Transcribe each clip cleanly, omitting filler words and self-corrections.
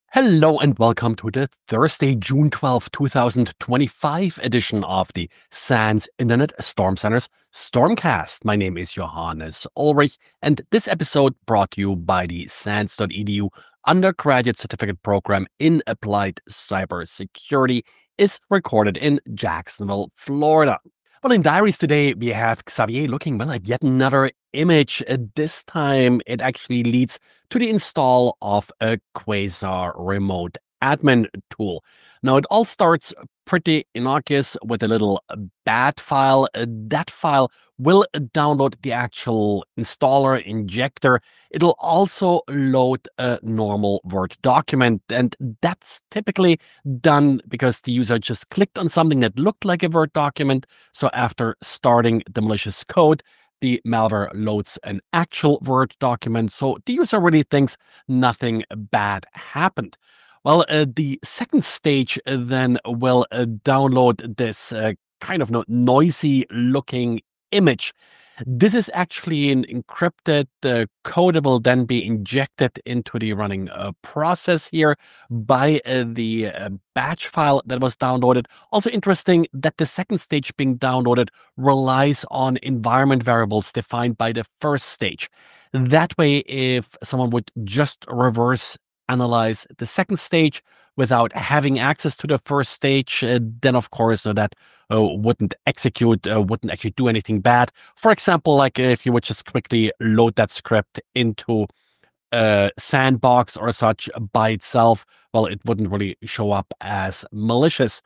Hello and welcome to the Thursday, June 12th, 2025 edition of the SANS Internet Storm Center's Stormcast. My name is Johannes Ulrich, and this episode brought to you by the SANS.edu undergraduate certificate program in applied cybersecurity is recorded in Jacksonville, Florida. Well, in Diaries today, we have Xavier looking at yet another image. This time, it actually leads to the install of a Quasar remote admin tool. Now, it all starts pretty innocuous with a little bat file. That file will download the actual installer injector. It'll also load a normal Word document, and that's typically done because the user just clicked on something that looked like a Word document. So after starting the malicious code, the malware loads an actual Word document, so the user really thinks nothing bad happened. Well, the second stage then will download this kind of noisy looking image. This is actually an encrypted code that will then be injected into the running process here by the batch file that was downloaded. Also interesting that the second stage being downloaded relies on environment variables defined by the first stage. That way, if someone would just reverse analyze the second stage without having access to the first stage, then of course that wouldn't execute, wouldn't actually do anything bad. For example, like if you would just quickly load that script into a sandbox or such by itself, well, it wouldn't really show up as malicious.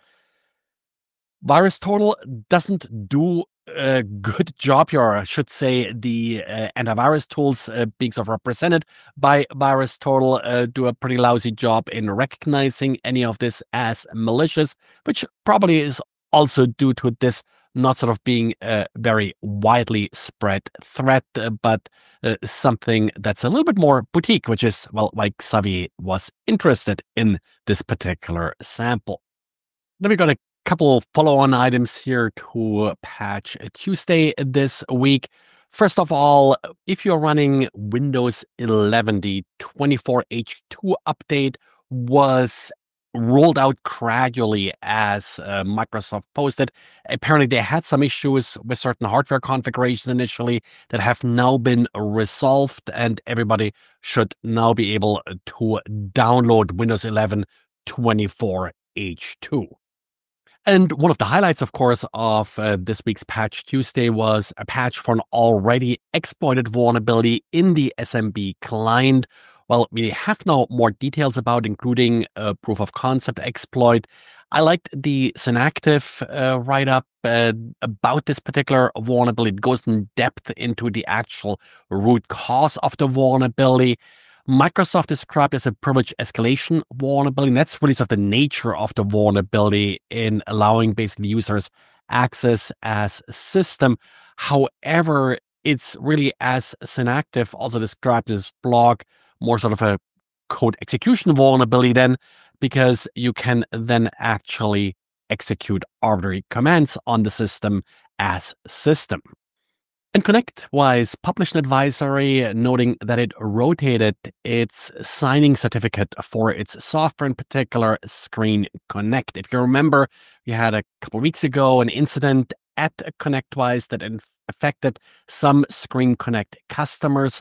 VirusTotal doesn't do a good job here, or I should say the antivirus tools being sort of represented by VirusTotal do a pretty lousy job in recognizing any of this as malicious, which probably is also due to this not sort of being a very widely spread threat, but something that's a little bit more boutique, which is, well, why Xavier was interested in this particular sample. Then we got a couple follow-on items here to Patch Tuesday this week. First of all, if you're running Windows 11, the 24H2 update was rolled out gradually as Microsoft posted. Apparently, they had some issues with certain hardware configurations initially that have now been resolved, and everybody should now be able to download Windows 11 24H2. And one of the highlights, of course, of this week's Patch Tuesday was a patch for an already exploited vulnerability in the SMB client. Well, we have now more details about, including a proof of concept exploit. I liked the Synactive write-up about this particular vulnerability. It goes in depth into the actual root cause of the vulnerability. Microsoft described as a privilege escalation vulnerability, and that's really sort of the nature of the vulnerability in allowing basically users access as a system. However, it's really, as Synactive also described in his blog, more sort of a code execution vulnerability then, because you can then actually execute arbitrary commands on the system as system. And ConnectWise published an advisory noting that it rotated its signing certificate for its software, in particular Screen Connect. If you remember, we had a couple of weeks ago an incident at ConnectWise that affected some Screen Connect customers.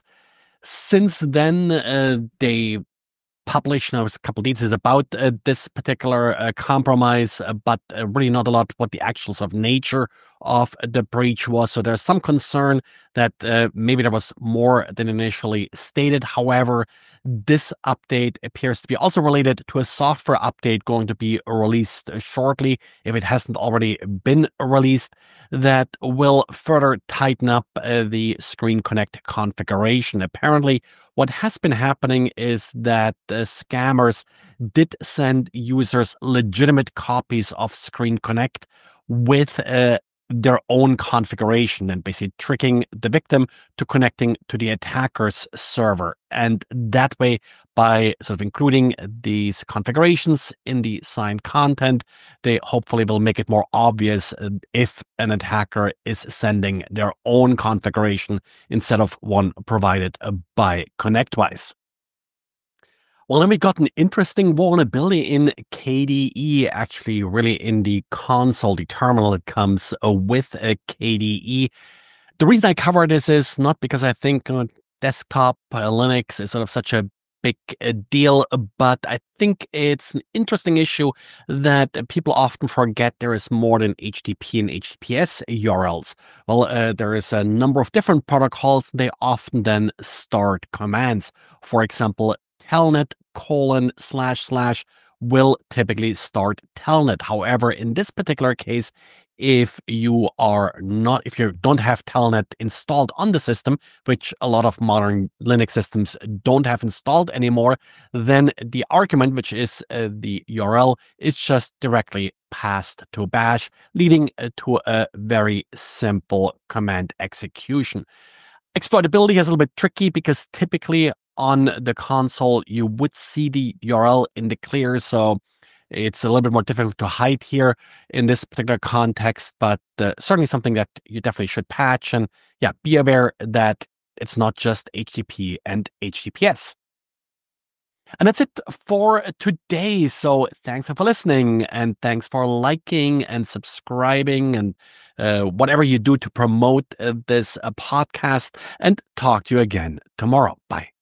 Since then, they published now a couple of details about this particular compromise, but really not a lot what the actual sort of nature of the breach was. So there's some concern that maybe there was more than initially stated. However, this update appears to be also related to a software update going to be released shortly, if it hasn't already been released, that will further tighten up the Screen Connect configuration. Apparently, what has been happening is that scammers did send users legitimate copies of Screen Connect with their own configuration and basically tricking the victim to connecting to the attacker's server. And that way, by sort of including these configurations in the signed content, they hopefully will make it more obvious if an attacker is sending their own configuration instead of one provided by ConnectWise. Well, then we got an interesting vulnerability in KDE, actually, really in the console, the terminal that comes with a KDE. The reason I cover this is not because I think desktop Linux is sort of such a big deal, but I think it's an interesting issue that people often forget there is more than HTTP and HTTPS URLs. Well, there is a number of different protocols. They often then start commands. For example, telnet colon slash slash will typically start telnet. However, in this particular case, if you don't have telnet installed on the system, which a lot of modern Linux systems don't have installed anymore, then the argument, which is the URL, is just directly passed to bash, leading to a very simple command execution. Exploitability is a little bit tricky because typically on the console you would see the URL in the clear, so it's a little bit more difficult to hide here in this particular context, but certainly something that you definitely should patch. And yeah, be aware that it's not just HTTP and HTTPS. And that's it for today. So thanks for listening, and thanks for liking and subscribing and whatever you do to promote this podcast. And talk to you again tomorrow. Bye.